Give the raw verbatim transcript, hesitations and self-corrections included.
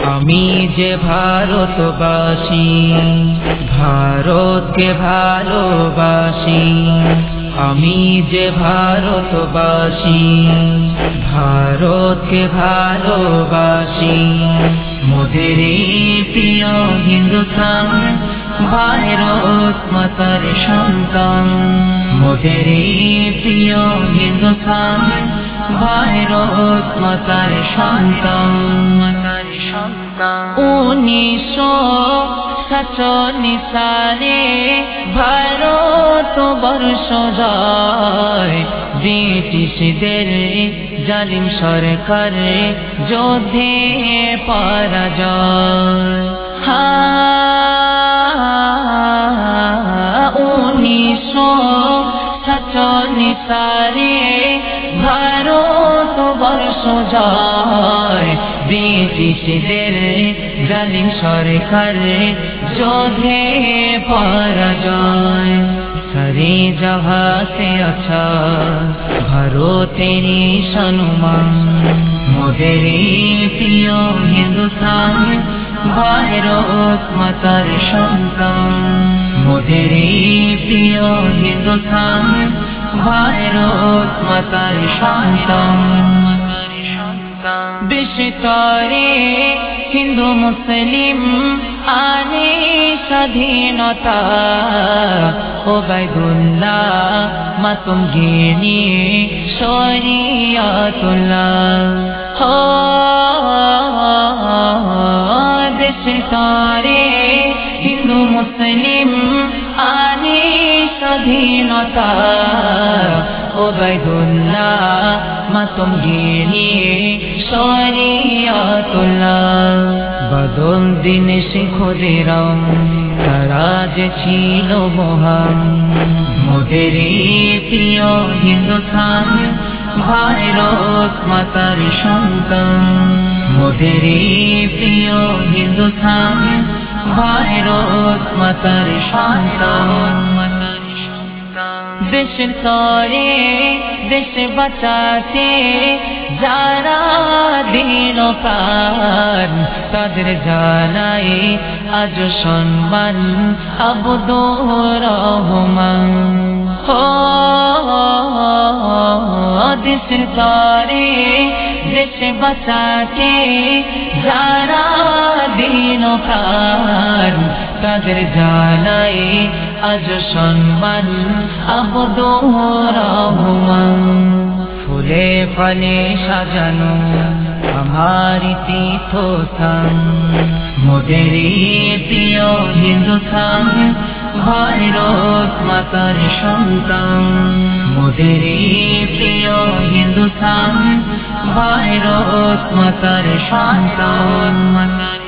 আমি যে ভারতবাসী, ভারতকে ভালোবাসি। আমি যে ভারতবাসী, ভারতকে ভালোবাসি। মোদের প্রিয় হিন্দুস্তান, ভারত মাতার সন্তান। মোদের প্রিয় হিন্দুস্তান, ভারত মাতার সন্তান। মাতার সন্তান। উনিশশো সাতচল্লিশ সালে ভারত বর্ষ জয়, ব্রিটিশদের জালিম সরকার যুদ্ধে পরাজয়। উনিশশো সাতচল্লিশ সালে ভারত বর্ষ জয়, ব্রিটিশদের জালিম সরকার যুদ্ধে পরাজয়। সারে জহাঁ সে আচ্ছা ভারতেরই সম্মান। মোদের প্রিয় হিন্দুস্তান, ভারত মাতার সন্তান। মোদের প্রিয় হিন্দুস্তান, ভারত মাতার সন্তান। বিশ্বরে হিন্দু মুসলিম আনে স্বাধীনতা, ওবায়দুল্লাহ মাতুম গিনি শরিয়াতুল্লাহ। হো দেশে হিন্দু মুসলিম আনে স্বাধীনতা, ওবায়দুল্লাহ মাতুম গিনি শরিয়াতুল্লাহ। বদল দিন শিখোদেরাও তারা যে ছিল মহান। মোদের প্রিয় হিন্দুস্তান, ভারত মাতার সন্তান। মোদের প্রিয় হিন্দুস্তান, ভারত মাতার সন্তান। দেশের তরে দেশ বাঁচাতে যারা দিল প্রাণ, তাদের জানাই আজ সম্মান আবদুর রহমান। হো দেশের তরে দেশ বাঁচাতে যারা দিল প্রাণ, তাদের জানাই আজ সম্মান আবদুর রহমান। ফুলে ফলে সাজানো আমার তীর্থস্থান, মোদের প্রিয় হিন্দুস্তান, ভারত মাতার সন্তান। মোদের প্রিয় হিন্দুস্তান, ভারত মাতার সন্তান।